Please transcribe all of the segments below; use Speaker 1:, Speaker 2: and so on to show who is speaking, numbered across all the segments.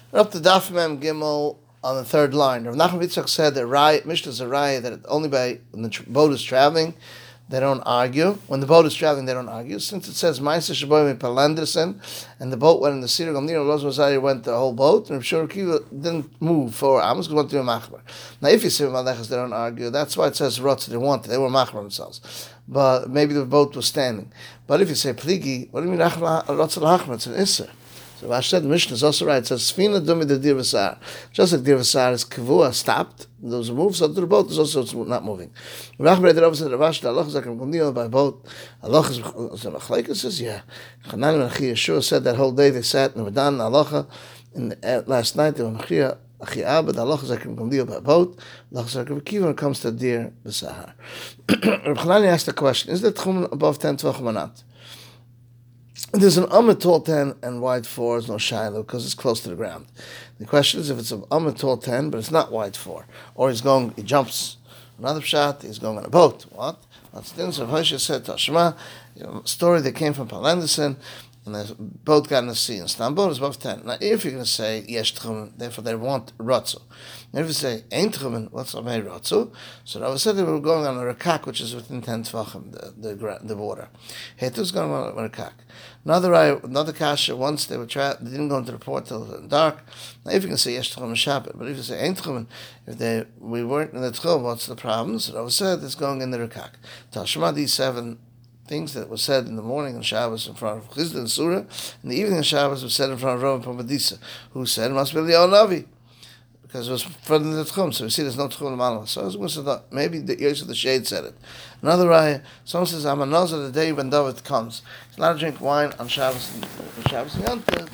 Speaker 1: We're up to Daf Mem Gimel on the third line. Rav Nachman Yitzchak said that Mishnah's a raya that only when the boat is traveling, they don't argue. When the boat is traveling, they don't argue. Since it says Ma'aseh Shaboim Palanderson, and the boat went in the Sira Gamliel, Rosh Mazari went the whole boat, and Rav Shur Kiva didn't move 4 Amos because went to a machmer. Now, if you say Malachas, they don't argue. That's why it says Rotz. They wanted. They were machmer themselves, but maybe the boat was standing. But if you say Pligi, what do you mean Rotz al-Hachmer? It's an Isser. So Rashi said the Mishnah is also right. It says Sfina Dumi the Dir V'Sar. Just like Dir V'Sar is Kavua stopped, those move, so the boat is also not moving. Rav Nachman said Rashi the Allah is like a by boat. Allah is a machlekes. Says yeah. Chanan and Achi Yeshua said that whole day they sat and were done Allah. And last night they were Machia Achi Abed. Allah is like a by boat. Allah is like a Kiva when it comes to Dir V'Sar. Rav Chanan asked the question: is the tchum above 10 tvachim or not? There's an tall 10 and wide 4 is no shiloh because it's close to the ground. The question is if it's an tall 10 but it's not wide 4, or he jumps another shot, he's going on a boat. What? That's the so Hoshe said Tashma, story that came from Palanderson, and the boat got in the sea. And Stam boat is above 10. Now if you're going to say Yesh Tchumen, therefore they want Rotzu. Now if you say Ein Tchumen, what's Amei Rotzu? So Rava said they were going on a Rekak, which is within 10 Tvachim, the water. Hetu's going on a Rekak. Another kasha, once they didn't go into the port till it was dark. Now if you can say Yesh Tchumen Shabbat, but if you say Ein Tchumen, we weren't in the Tchum, what's the problem? So Rava said it's going in the Rekak. Tashma, these 7 things that was said in the morning on Shabbos in front of Chizda and Surah, in the evening on Shabbos was said in front of Rav Pamadisa, who said it must be Eliyahu Navi, because it was further than the Tchum. So we see there's no Tchum L'malama. So I was going to say, maybe the ears of the shade said it. Another raya, someone says, I'm a nazar the day when David comes. He's allowed to drink wine on Shabbos and Yom Tov,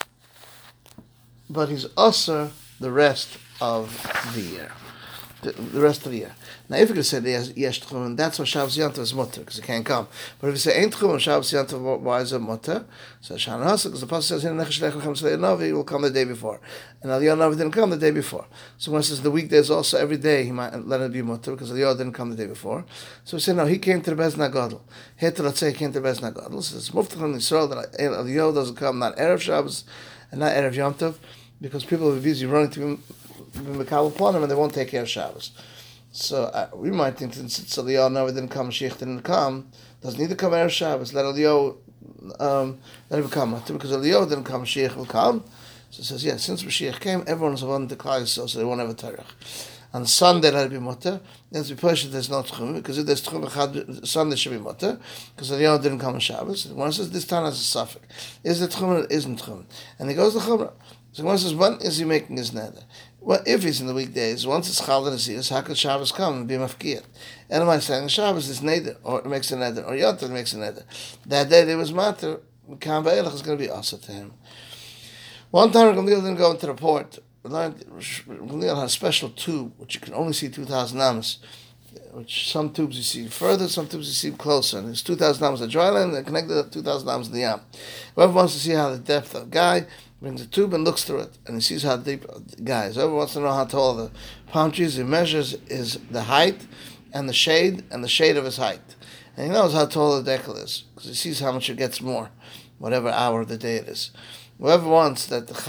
Speaker 1: but he's also the rest of the year. The rest of the year. Now, if you could say Yesh Tchumen, that's why Shabbos Yom Tov is mutter, because it can't come. But if you say Ein Tchumen, Shabbos Yom Tov, why is it mutter? So Shana Hasa, because the Pasuk says, he will come the day before. And Eliyahu Navi didn't come the day before. So when it says the weekdays also, every day he might let it be mutter, because Eliyahu didn't come the day before. So we say, no, he came to the Bez Nagadol. Here to let's say he came to the Bez Nagadol. So it's Muftach in Yisrael that Eliyahu doesn't come, not Erev Shabbos, and not Erev Yom Tov, because people will be busy running to him, and they won't take care of Shabbos. So we might think since Eliyahu Navi didn't come, Mashiach didn't come, doesn't need to come Erev Shabbos. Let Eliyahu let him come because Eliyahu didn't come, Mashiach will come. So it says, since Mashiach came, everyone is one to Klal Yisrael, so they won't have a Torah. On Sunday, let it be mutter. Then we push it, there's no Tchum, because if there's Tchum, Sunday should be mutter, because Eliyahu didn't come on Shabbos. One says, this time has a suffix. Is it Tchum or isn't Tchum? And he goes to Chumrah. So one says, when is he making his neder? Well, if he's in the weekdays, once it's Chal and Asiyas, how could Shabbos come and be mafkiyat? And am I saying Shabbos is neder, or it makes a neder, or Yom Tov makes a neder? That day there was matter, Kam Ba'elach is going to be also to him. One time Gamliel didn't go into the port. Gamliel had a special tube, which you can only see 2,000 amas, which some tubes you see further, some tubes you see closer. And it's 2,000 amas at dry land, and connected to 2,000 amas in the Yam. Whoever wants to see how the depth of a guy, brings a tube and looks through it, and he sees how deep the guy is. Whoever wants to know how tall the palm trees, he measures is the height and the shade of his height. And he knows how tall the decal is, because he sees how much it gets more, whatever hour of the day it is. Whoever wants that the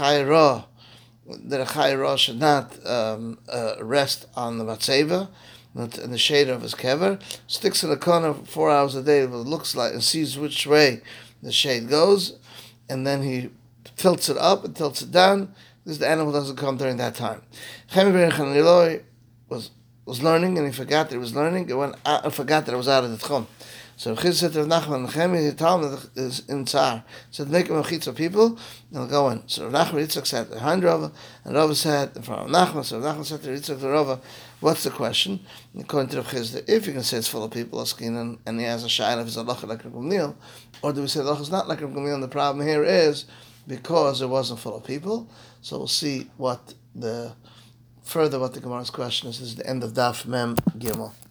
Speaker 1: Chayra should not rest on the Matzeva, in the shade of his kever, sticks in the corner 4 hours a day, what it looks like, and sees which way the shade goes, and then he tilts it up and tilts it down, because the animal doesn't come during that time. Chemi ben Chaniloi was learning, and he forgot that he was learning, and forgot that it was out of the Tchum. So Chiz said to Rav Nachman, Chemi, he told him that is in Tzar. He said, make him a chitza people, and he'll go in. So Rav Nachman Yitzchak said behind Rava, and Rava said in front of Nachman, so Rav Nachman said to Yitzchak to Rava, what's the question? And according to Rav Chiz, if you can say it's full of people, and he has a shayla of his halacha like Rav Gamliel, or do we say halacha is not like Rav Gamliel, and the problem here is because it wasn't full of people. So we'll see what the Gemara's question is. This is the end of Daf Mem Gimel.